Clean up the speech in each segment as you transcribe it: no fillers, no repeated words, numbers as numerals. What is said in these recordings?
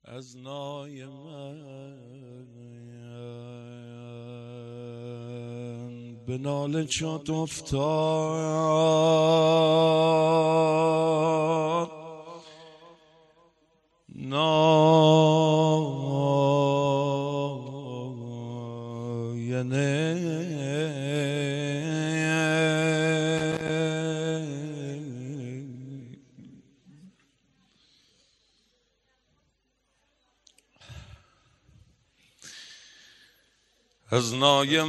از نای من به ناله چات افتاد ناینه از نای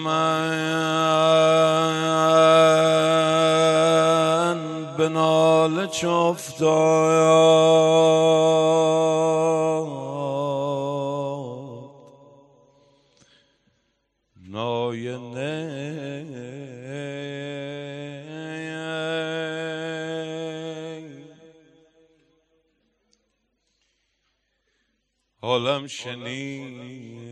من به ناله چه افتاد ناینه حالم شنید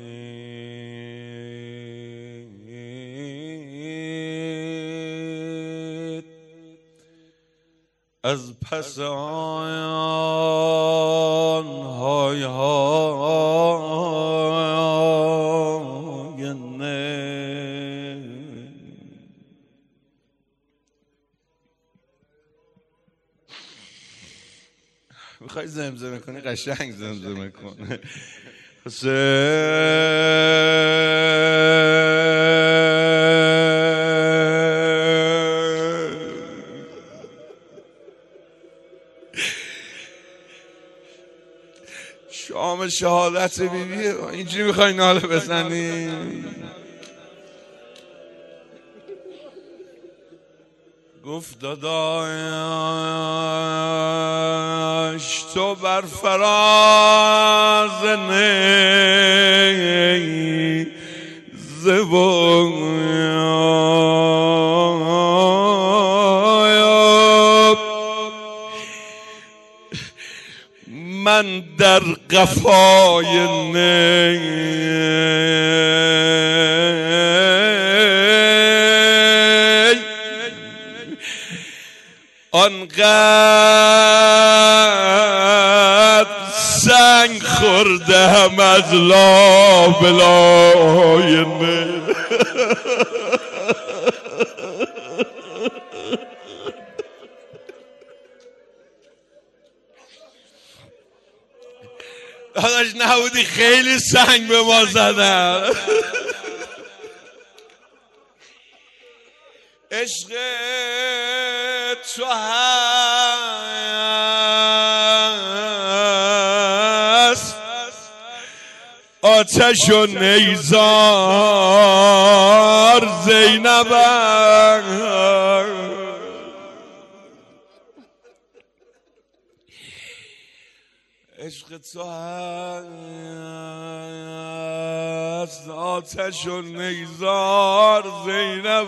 از پس آن های نه میخوای زمزمه کنی قشنگ زمزمه کن شام شهادت بیبی اینجوری میخوای ناله بزنی گفت داداش تو بر فراز من در قفای آنقدر سنگ خوردم از لابلای داداش نبودی خیلی سنگ به ما زدن عشق تو هست آتش و نیزار زینب عشق تو هست آتش و نیزار زینب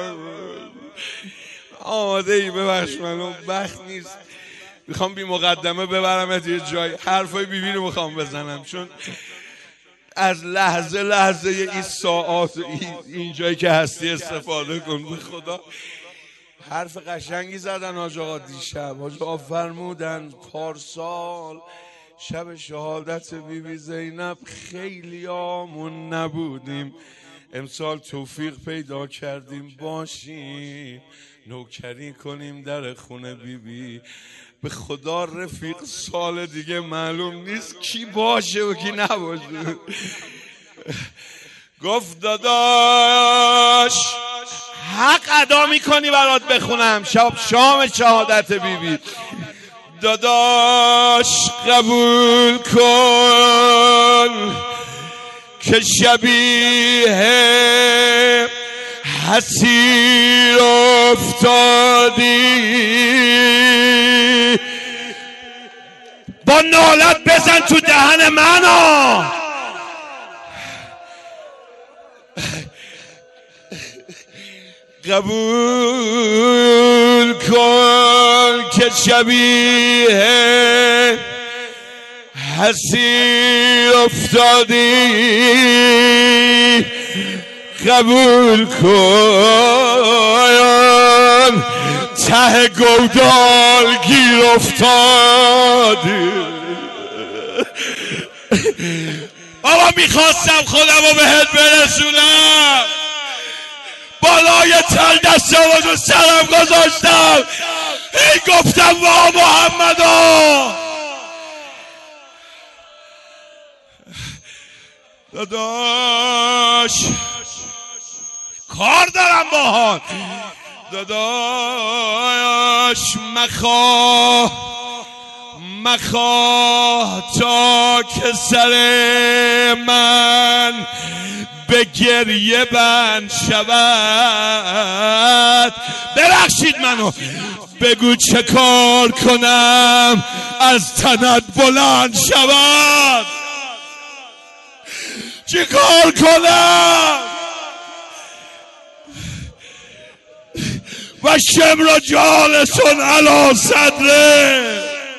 آماده ای ببخش منو وقت نیست میخوام بی مقدمه ببرمت یه جای حرفای بیبی رو میخوام بزنم چون از لحظه این ساعات این جایی که هستی استفاده کن به خدا حرف قشنگی زدن حاج آقا دیشب حاج آقا فرمودن پارسال شب شهادت بیبی زینب خیلی آمون نبودیم امسال توفیق پیدا کردیم باشیم نوکری کنیم در خونه بیبی به خدا رفیق سال دیگه معلوم نیست کی باشه و کی نباشه گفت داداش حق ادا میکنی برات بخونم شام شهادت بیبی داداش قبول کن که شبیه حسیر افتادی با نالت بزن تو دهن منو قبول کن که شبیه حسیر افتادی قبول کن ته گودال گیر افتادی میخواستم خودم رو بهت برسونم، بالای تل دستم رو سرم گذاشتم، ای گفتم وا محمدا. داداش کار دارم باهات، داداش مخواه تا که سر من به گریه بند شود. ببخشید منو، بگو چه کار کنم از تنت بلند شود، چه کار کنم؟ و شمر جالسون علی صدره.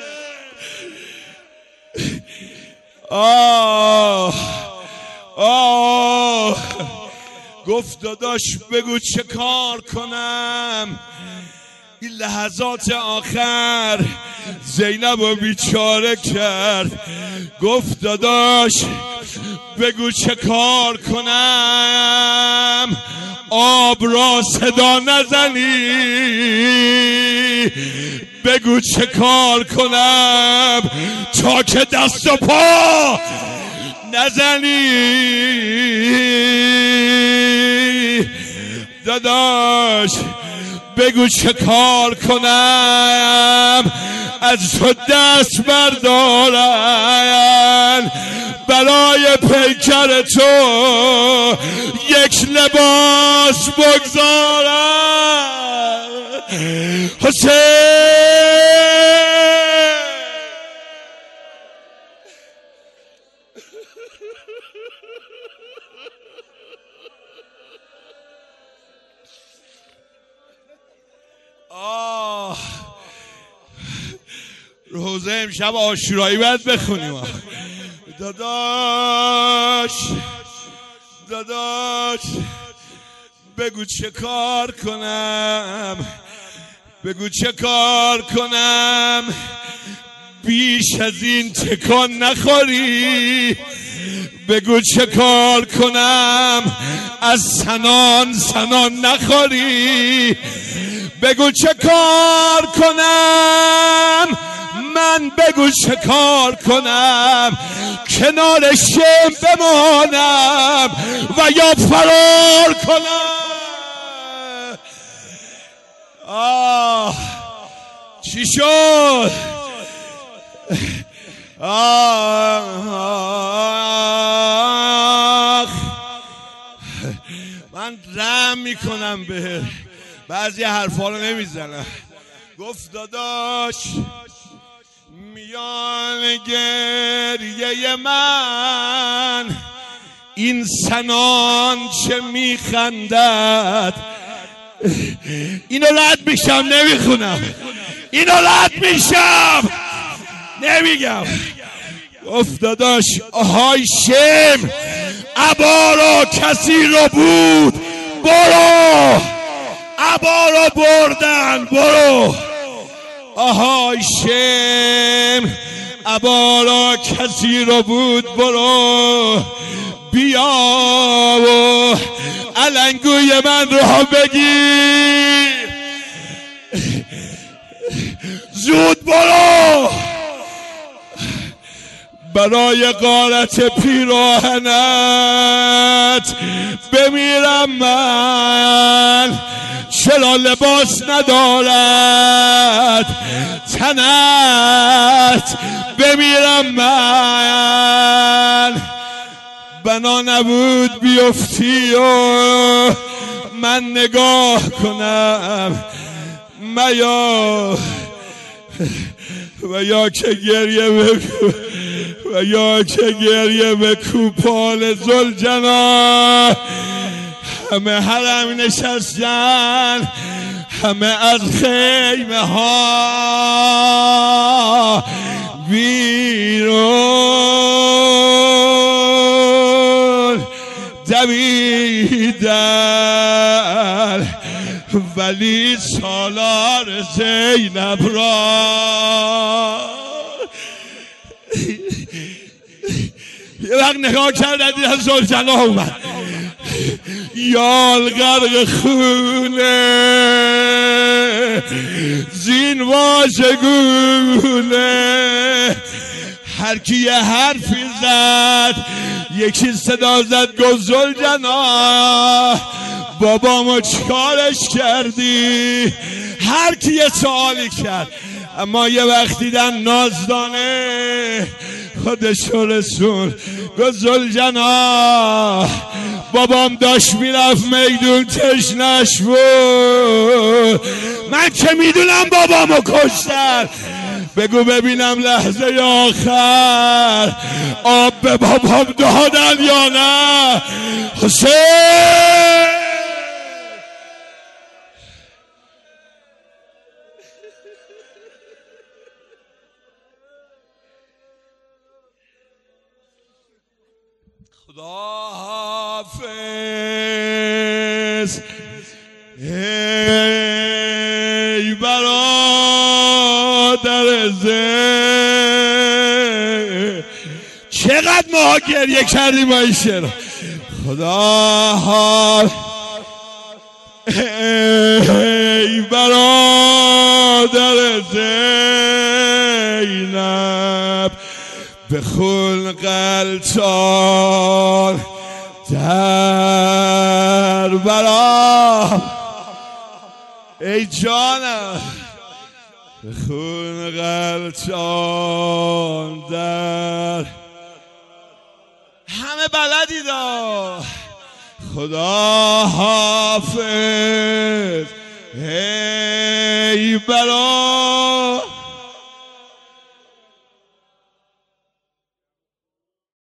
گفت داداش بگو چه کار کنم. این لحظات آخر زینب رو بیچاره کرد. گفت داداش بگو چه کار کنم آب را صدا نزنی، بگو چه کار کنم تا که دست و پا نزنی. داداش بگو چه کار کنم از تو دست بردارن، برای پیکر تو یک لباس بگذارن. حسین روزه امشب عاشورایی باید بخونیم. داداش بگو چه کار کنم، بگو چه کار کنم بیش از این تکان نخوری، بگو چه کار کنم از سنان نخوری، بگو چه کار کنم من، بگو چه کار کنم کنار شم بمانم و یا فرار کنم. چی شد؟ من رحم میکنم به بعضی حرفا رو نمیزنم. گفت داداش میان گریه من این سنان چه میخندد. اینو رد میشم نمیخونم، اینو رد میشم نمیگم. گفت داداش آهای شم عبا را کسی رو بود، برو عبا را بردن، برو. آهای شم عبا را کسی رو بود، برو بیا و علنگوی من رو بگیر، زود برو برای غارت پیراهنت بمیرم من، چرا لباس ندارد تنت بمیرم من. بنا نبود بیفتی و من نگاه کنم و یا که گریه بکن و یا که گریه بکو پال زلجنا. همه حرم نشستن، همه از خیمه ها بیرون دویدن، ولی سالار زینب را یه وقت نگاه کردن دیدن زلجنا اومد، یال غرق خونه زین واژگونه. هر کی یه حرفی زد، یکی صدا زد گفت زلجنا بابامو چیکارش کردی؟ هر کی یه سوالی کرد، اما یه وقت دیدن نازدانه خودش رسون گفت زلجنا بابام داشت میرفت میدون تشنش بود، من که میدونم بابامو کشتن، بگو ببینم لحظه آخر آب به بابام دادن یا نه؟ حسین خدا حافظ ای برادر زه. چقدر ما گریه کردیم با این شعر. خدا حافظ ای برادر زینب بخون قلتان در برام ای جانم بخون قلتان در همه بلدی دا. خدا حافظ ای برادر